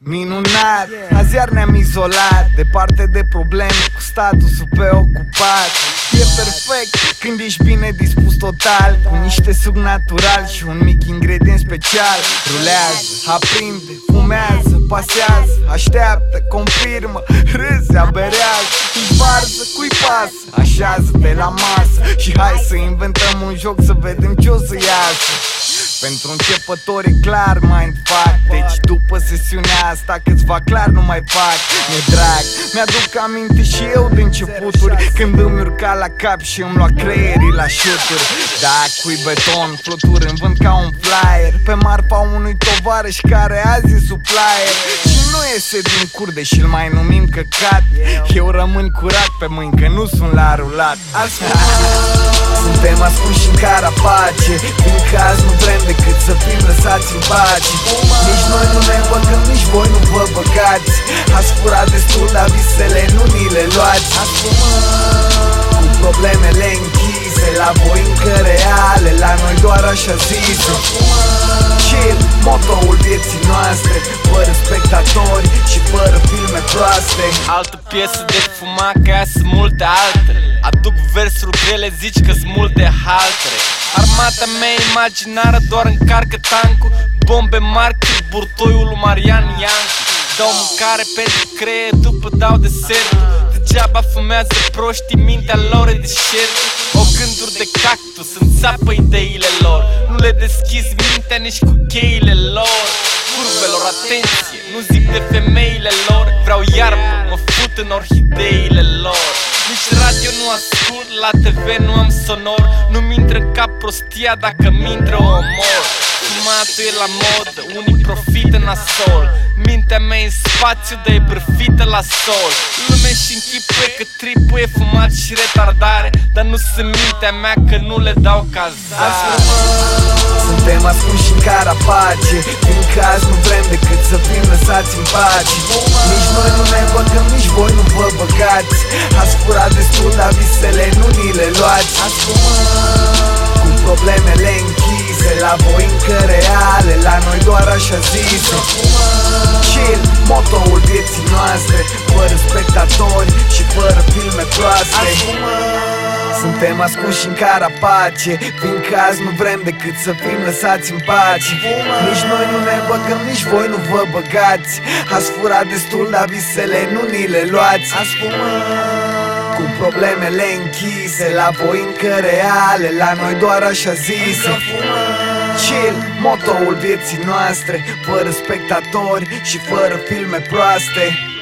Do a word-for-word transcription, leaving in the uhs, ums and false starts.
Minunat, azi iar ne-am izolat, departe de probleme, cu statusul pe ocupat. E perfect când ești bine dispus total, cu niște suc natural și un mic ingredient special. Rulează, aprinde, fumează, pasează, așteaptă, confirmă, râse, aberează, îi varză, cui pasă, așează-te la masă și hai să inventăm un joc să vedem ce o să iasă. Pentru începători e clar mindfuck, deci după sesiunea asta câțiva clar nu mai fac. Mi-e drag, mi-aduc aminte și eu de începuturi, când îmi urca la cap și îmi lua creierii la șuturi. Dacă-i beton, floturi în vânt ca un flyer, pe marfa unui tovarăș care azi e supplier și nu iese din cur, deși îl mai numim căcat. Eu rămân curat pe mâini că nu sunt la rulat. Suntem ascunși în carapace, fiindcă azi nu vrem decât să fim lăsați în pace. Nici noi nu ne băgăm, nici voi nu vă băgați. Ați furat destul, dar visele nu ni le luați. Cu problemele închise, la voi încă reale, la noi doar așa zise. Chill, motoul vieții noastre, fără spectatori și fără filme proaste. Altă piesă de fumat, că aia sunt multe altele. Aduc versuri grele, zici că sunt multe haltere. Armata mea imaginară doar încarcă tancul, bombe mari cu burtoiul lui Marian Iancu. Dau mâncare pentru creier, după dau desertul. Degeaba fumează proștii, mintea lor e deșertul. O gânduri de cactus, înțapă ideile lor. Nu le deschizi mintea nici cu cheile lor. Curvelor, atenție, nu zic de femeile lor. Vreau iarbă, mă fut în orhideile lor. Nici radio nu ascult, la T V nu am sonor. Nu-mi intră în cap prostia, dacă mi-intră o omor. Fumatul e la modă, unii profită nasol. Mintea mea e în spațiu, dar e bârfită la sol. Lume și închipuie că tripul e fumat și retardare, dar nu sunt mintea mea că nu le dau cazare. Suntem ascunși în carapace, fiindcă azi nu vrem decât să fim lăsați în pace. Nici noi nu ne băgăm, nici voi nu vă băgați. Ați furat destul, dar visele nu ni le luați. Cu problemele închise, la voi încă reale, la noi doar așa zise. Chill, motoul vieții noastre, fără spectatori și fără filme proaste. Suntem ascunși în carapace, fiindcă azi nu vrem decât să fim lăsați în pace. Nici noi nu ne băgăm, nici voi nu vă băgați. Ați furat destul, dar visele nu ni le luați. Cu problemele închise, la voi încă reale, la noi doar așa zise. Chill, motoul vieții noastre, fără spectatori și fără filme proaste.